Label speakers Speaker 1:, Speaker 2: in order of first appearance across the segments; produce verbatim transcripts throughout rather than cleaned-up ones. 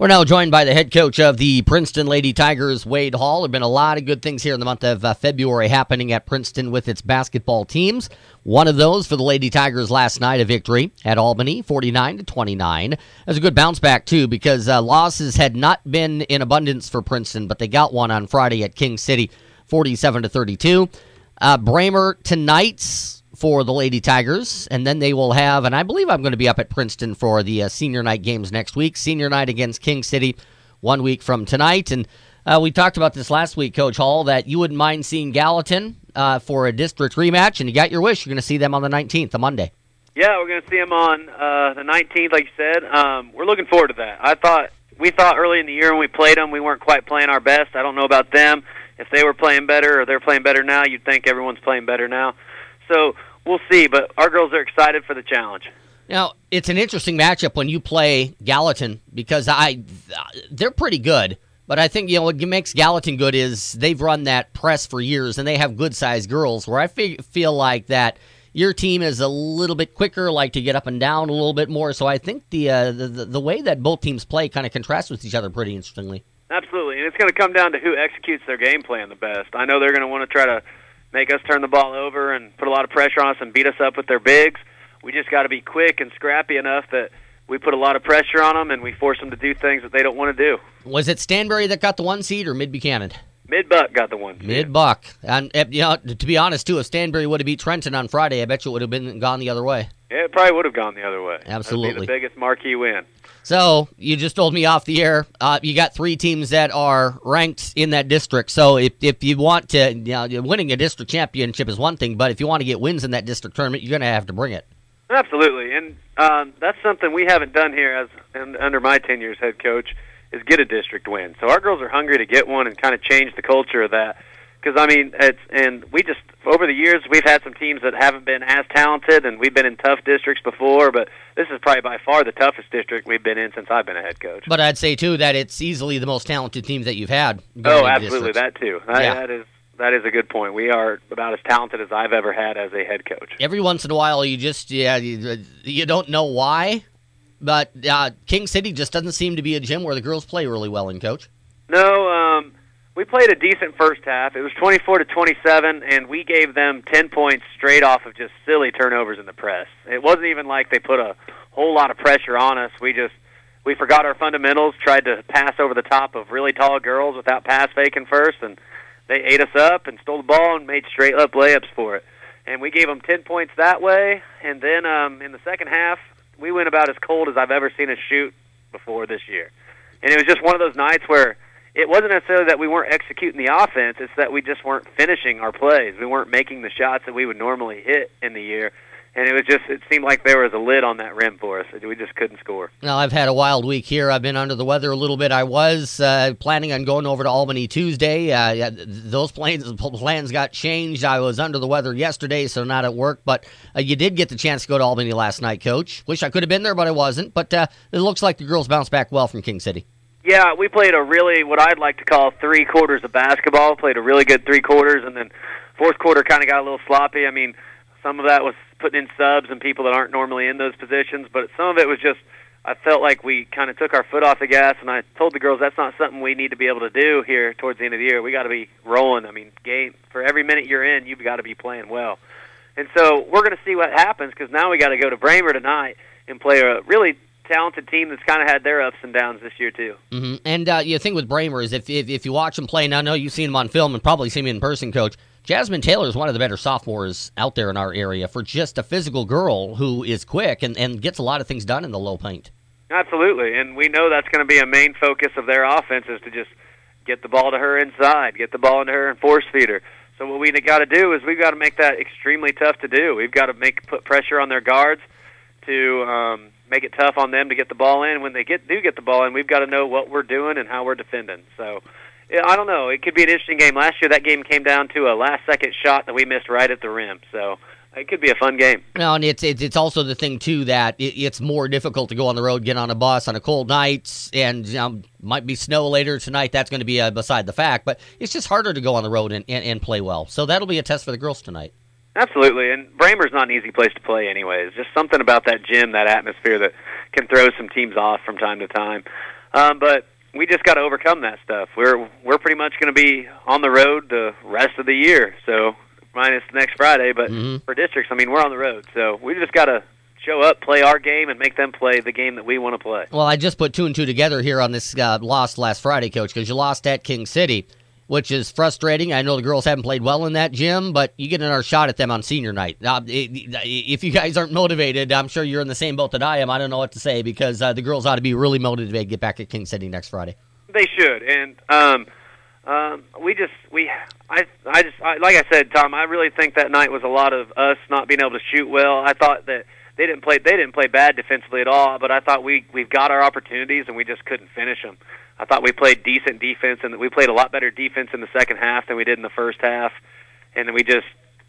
Speaker 1: We're now joined by the head coach of the Princeton Lady Tigers, Wade Hall. There have been a lot of good things here in the month of uh, February happening at Princeton with its basketball teams. One of those for the Lady Tigers last night, a victory at Albany, forty-nine to twenty-nine. It was a good bounce back, too, because uh, losses had not been in abundance for Princeton, but they got one on Friday at King City, forty-seven to thirty-two. Uh, Bramer tonight's for the Lady Tigers, and then they will have, and I believe I'm going to be up at Princeton for the uh, senior night games next week. Senior night against King City one week from tonight, and uh, we talked about this last week, Coach Hall, that you wouldn't mind seeing Gallatin uh, for a district rematch, and you got your wish. You're going to see them on the nineteenth, a Monday.
Speaker 2: Yeah, we're going to see them on uh, the nineteenth, like you said. Um, we're looking forward to that. I thought we thought early in the year when we played them, we weren't quite playing our best. I don't know about them. If they were playing better or they're playing better now, you'd think everyone's playing better now. So we'll see, but our girls are excited for the challenge.
Speaker 1: Now, it's an interesting matchup when you play Gallatin because I they're pretty good, but I think you know what makes Gallatin good is they've run that press for years, and they have good-sized girls, where I feel like that your team is a little bit quicker, like to get up and down a little bit more, so I think the uh, the, the way that both teams play kind of contrasts with each other pretty interestingly.
Speaker 2: Absolutely, and it's going to come down to who executes their game plan the best. I know they're going to want to try to make us turn the ball over and put a lot of pressure on us and beat us up with their bigs. We just got to be quick and scrappy enough that we put a lot of pressure on them and we force them to do things that they don't want to do.
Speaker 1: Was it Stanberry that got the one seed or Mid-Buchanan?
Speaker 2: Mid-Buck got the one seed.
Speaker 1: Mid-Buck. And, you know, to be honest, too, if Stanberry would have beat Trenton on Friday, I bet you it would have been gone the other way.
Speaker 2: Yeah, it probably would have gone the other way.
Speaker 1: Absolutely.
Speaker 2: That would be the biggest marquee win.
Speaker 1: So, you just told me off the air, uh, you got three teams that are ranked in that district. So, if if you want to, you know, winning a district championship is one thing, but if you want to get wins in that district tournament, you're going to have to bring it.
Speaker 2: Absolutely, and um, that's something we haven't done here as and under my tenure as head coach, is get a district win. So our girls are hungry to get one and kind of change the culture of that. Because, I mean, it's and we just, over the years, we've had some teams that haven't been as talented, and we've been in tough districts before, but this is probably by far the toughest district we've been in since I've been a head coach.
Speaker 1: But I'd say, too, that it's easily the most talented team that you've had.
Speaker 2: Oh, absolutely, that, too. That,
Speaker 1: yeah.
Speaker 2: that is that is a good point. We are about as talented as I've ever had as a head coach.
Speaker 1: Every once in a while, you just, yeah, you, you don't know why, but uh, King City just doesn't seem to be a gym where the girls play really well in, Coach.
Speaker 2: No, um... we played a decent first half. It was twenty-four to twenty-seven, and we gave them ten points straight off of just silly turnovers in the press. It wasn't even like they put a whole lot of pressure on us. We just we forgot our fundamentals, tried to pass over the top of really tall girls without pass faking first, and they ate us up and stole the ball and made straight up layups for it. And we gave them ten points that way, and then um, in the second half, we went about as cold as I've ever seen us shoot before this year. And it was just one of those nights where it wasn't necessarily that we weren't executing the offense, it's that we just weren't finishing our plays. We weren't making the shots that we would normally hit in the year. And it was just, it seemed like there was a lid on that rim for us. We just couldn't score.
Speaker 1: Now, I've had a wild week here. I've been under the weather a little bit. I was uh, planning on going over to Albany Tuesday. Uh, those plans, plans got changed. I was under the weather yesterday, so not at work. But uh, you did get the chance to go to Albany last night, Coach. Wish I could have been there, but I wasn't. But uh, it looks like the girls bounced back well from King City.
Speaker 2: Yeah, we played a really, what I'd like to call three quarters of basketball. Played a really good three quarters, and then fourth quarter kind of got a little sloppy. I mean, some of that was putting in subs and people that aren't normally in those positions, but some of it was just, I felt like we kind of took our foot off the gas, and I told the girls that's not something we need to be able to do here towards the end of the year. We got to be rolling. I mean, game for every minute you're in, you've got to be playing well. And so we're going to see what happens, because now we got to go to Bramer tonight and play a really talented team that's kind of had their ups and downs this year too.
Speaker 1: Mm-hmm. And uh, the thing with Bramer is if, if if you watch them play, and I know you've seen them on film and probably seen them in person, Coach, Jasmine Taylor is one of the better sophomores out there in our area for just a physical girl who is quick and, and gets a lot of things done in the low paint.
Speaker 2: Absolutely, and we know that's going to be a main focus of their offense is to just get the ball to her inside, get the ball into her and force feed her. So what we got to do is we've got to make that extremely tough to do. We've got to make put pressure on their guards to um, make it tough on them to get the ball in. When they get do get the ball in, we've got to know what we're doing and how we're defending. So, yeah, I don't know. It could be an interesting game. Last year, that game came down to a last-second shot that we missed right at the rim. So it could be a fun game.
Speaker 1: No, and it's it's, it's also the thing, too, that it, it's more difficult to go on the road, get on a bus on a cold night, and you know, might be snow later tonight. That's going to be uh, beside the fact. But it's just harder to go on the road and, and, and play well. So that'll be a test for the girls tonight.
Speaker 2: Absolutely, and Bramer's not an easy place to play anyways. Just something about that gym, that atmosphere that can throw some teams off from time to time. Um, but we just got to overcome that stuff. We're we're pretty much going to be on the road the rest of the year, so minus next Friday. But
Speaker 1: mm-hmm.
Speaker 2: for districts, I mean, we're on the road, so we just got to show up, play our game, and make them play the game that we want to play.
Speaker 1: Well, I just put two and two together here on this uh, loss last Friday, Coach, because you lost at King City, which is frustrating. I know the girls haven't played well in that gym, but you get another shot at them on senior night. Uh, if you guys aren't motivated, I'm sure you're in the same boat that I am. I don't know what to say, because uh, the girls ought to be really motivated to get back at King City next Friday.
Speaker 2: They should, and um, um, we just we I I just I, like I said, Tom, I really think that night was a lot of us not being able to shoot well. I thought that they didn't play they didn't play bad defensively at all, but I thought we we've got our opportunities and we just couldn't finish them. I thought we played decent defense, and we played a lot better defense in the second half than we did in the first half, and we just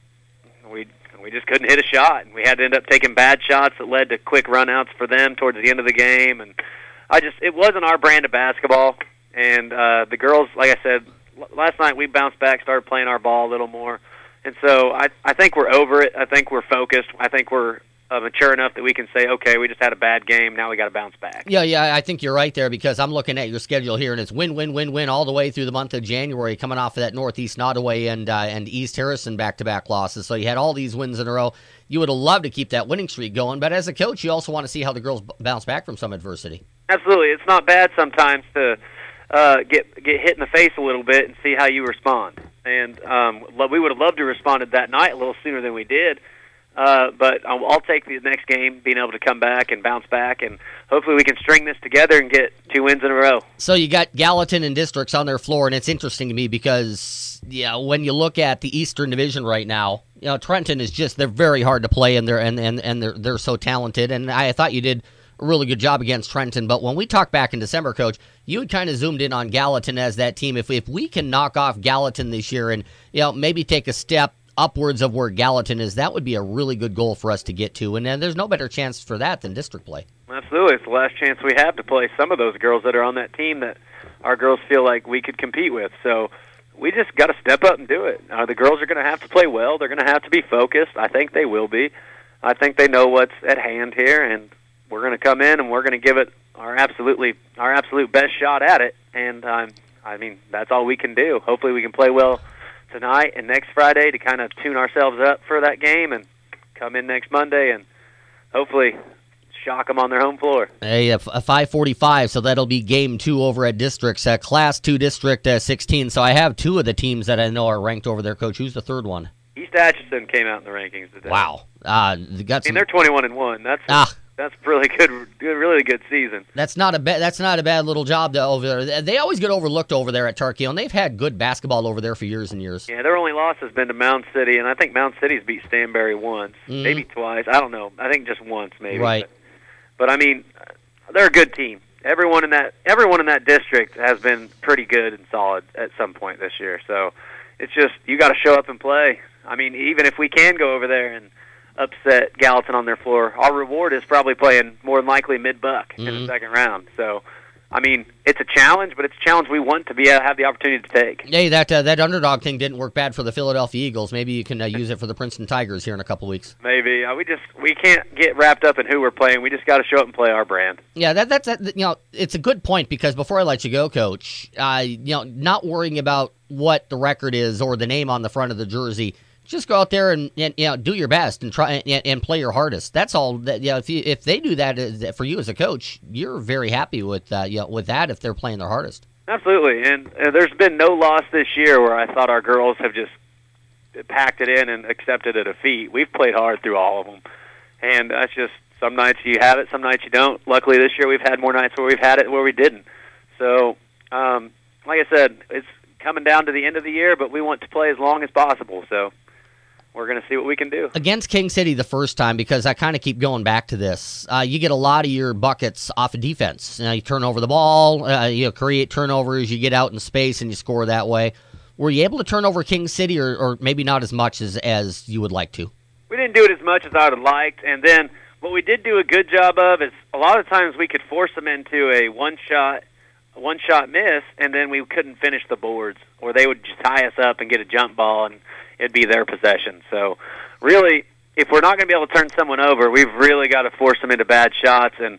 Speaker 2: we we just couldn't hit a shot, and we had to end up taking bad shots that led to quick runouts for them towards the end of the game, and I just it wasn't our brand of basketball. And uh, the girls, like I said, last night we bounced back, started playing our ball a little more. And so I, I think we're over it. I think we're focused. I think we're uh, mature enough that we can say, okay, we just had a bad game. Now we got to bounce back.
Speaker 1: Yeah, yeah, I think you're right there, because I'm looking at your schedule here, and it's win, win, win, win all the way through the month of January, coming off of that Northeast Nottoway and uh, and East Harrison back-to-back losses. So you had all these wins in a row. You would have loved to keep that winning streak going, but as a coach, you also want to see how the girls b- bounce back from some adversity.
Speaker 2: Absolutely. It's not bad sometimes to uh, get get hit in the face a little bit and see how you respond. And um, we would have loved to have responded that night a little sooner than we did. Uh, but I'll, I'll take the next game, being able to come back and bounce back, and hopefully we can string this together and get two wins in a row.
Speaker 1: So you got Gallatin and Districts on their floor, and it's interesting to me because, yeah, when you look at the Eastern Division right now, you know, Trenton is just, they're very hard to play, and they're and, and, and they're they're so talented. And I thought you did a really good job against Trenton. But when we talked back in December, Coach, you had kind of zoomed in on Gallatin as that team. If if we can knock off Gallatin this year and, you know, maybe take a step upwards of where Gallatin is, that would be a really good goal for us to get to. And then there's no better chance for that than district play.
Speaker 2: Absolutely. It's the last chance we have to play some of those girls that are on that team that our girls feel like we could compete with. So we just got to step up and do it. Uh, the girls are going to have to play well. They're going to have to be focused. I think they will be. I think they know what's at hand here, and we're going to come in and we're going to give it our absolutely our absolute best shot at it. And um, I mean, that's all we can do. Hopefully we can play well tonight and next Friday to kind of tune ourselves up for that game, and come in next Monday and hopefully shock them on their home floor.
Speaker 1: A, a five forty-five, so that'll be game two over at Districts, uh, Class two District uh, sixteen. So I have two of the teams that I know are ranked over there, Coach. Who's the third one?
Speaker 2: East Atchison came out in the rankings today.
Speaker 1: Wow. Uh, they got
Speaker 2: I
Speaker 1: some,
Speaker 2: mean, they're twenty-one and one. That's
Speaker 1: ah.
Speaker 2: That's really good, good, really good season.
Speaker 1: That's not a bad. That's not a bad little job to, over there. They always get overlooked over there at Tarkio, and they've had good basketball over there for years and years.
Speaker 2: Yeah, their only loss has been to Mound City, and I think Mound City's beat Stanberry once, mm-hmm. maybe twice. I don't know. I think just once, maybe.
Speaker 1: Right.
Speaker 2: But, but I mean, they're a good team. Everyone in that everyone in that district has been pretty good and solid at some point this year. So it's just you got to show up and play. I mean, even if we can go over there and upset Gallatin on their floor, our reward is probably playing more than likely mid-buck mm-hmm. in the second round. So, I mean, it's a challenge, but it's a challenge we want to be uh, have the opportunity to take.
Speaker 1: Hey, that uh, that underdog thing didn't work bad for the Philadelphia Eagles. Maybe you can uh, use it for the Princeton Tigers here in a couple weeks.
Speaker 2: Maybe uh, we just we can't get wrapped up in who we're playing. We just got to show up and play our brand.
Speaker 1: Yeah, that that's that, you know, it's a good point, because before I let you go, Coach, uh, you know, not worrying about what the record is or the name on the front of the jersey. Just go out there and, and you know, do your best and try and, and play your hardest. That's all. That you know, if you, if they do that for you as a coach, you're very happy with uh, you know, with that if they're playing their hardest.
Speaker 2: Absolutely, and uh, there's been no loss this year where I thought our girls have just packed it in and accepted a defeat. We've played hard through all of them, and that's just some nights you have it, some nights you don't. Luckily, this year we've had more nights where we've had it where we didn't. So, um, like I said, it's coming down to the end of the year, but we want to play as long as possible. So we're going to see what we can do. Against
Speaker 1: King City the first time, because I kind of keep going back to this, uh, you get a lot of your buckets off of defense. You know, you turn over the ball, uh, you know, create turnovers, you get out in space, and you score that way. Were you able to turn over King City, or, or maybe not as much as, as you would like to?
Speaker 2: We didn't do it as much as I would have liked, and then what we did do a good job of is a lot of times we could force them into a one-shot one-shot miss, and then we couldn't finish the boards, or they would just tie us up and get a jump ball, and it'd be their possession. So really, if we're not going to be able to turn someone over, we've really got to force them into bad shots, and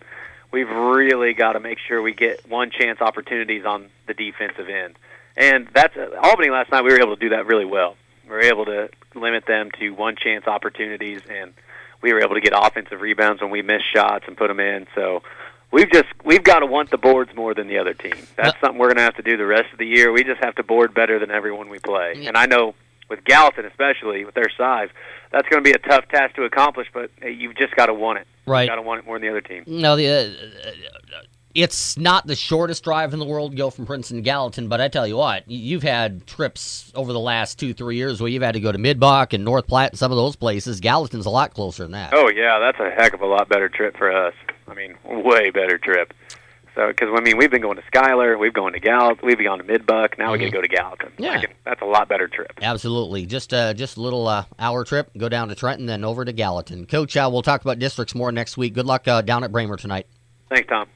Speaker 2: we've really got to make sure we get one-chance opportunities on the defensive end. And that's uh, Albany last night, we were able to do that really well. We were able to limit them to one-chance opportunities, and we were able to get offensive rebounds when we missed shots and put them in. So we've just we've got to want the boards more than the other team. That's something we're going to have to do the rest of the year. We just have to board better than everyone we play.
Speaker 1: Yeah.
Speaker 2: And I know with Gallatin, especially with their size, that's going to be a tough task to accomplish. But hey, you've just got to want it.
Speaker 1: Right.
Speaker 2: You've got to want it more than the other team.
Speaker 1: No, the. Uh, It's not the shortest drive in the world to go from Princeton to Gallatin, but I tell you what, you've had trips over the last two, three years where you've had to go to Midbuck and North Platte and some of those places. Gallatin's a lot closer than that.
Speaker 2: Oh, yeah, that's a heck of a lot better trip for us. I mean, way better trip. So, because, I mean, we've been going to Schuyler, we've gone to Gallatin, we've gone to Midbuck, now
Speaker 1: Mm-hmm.
Speaker 2: we get to go to Gallatin.
Speaker 1: Yeah.
Speaker 2: Like, that's a lot better trip.
Speaker 1: Absolutely. Just, uh, just a little uh, hour trip, go down to Trenton, then over to Gallatin. Coach, uh, we'll talk about districts more next week. Good luck uh, down at Bramer tonight.
Speaker 2: Thanks, Tom.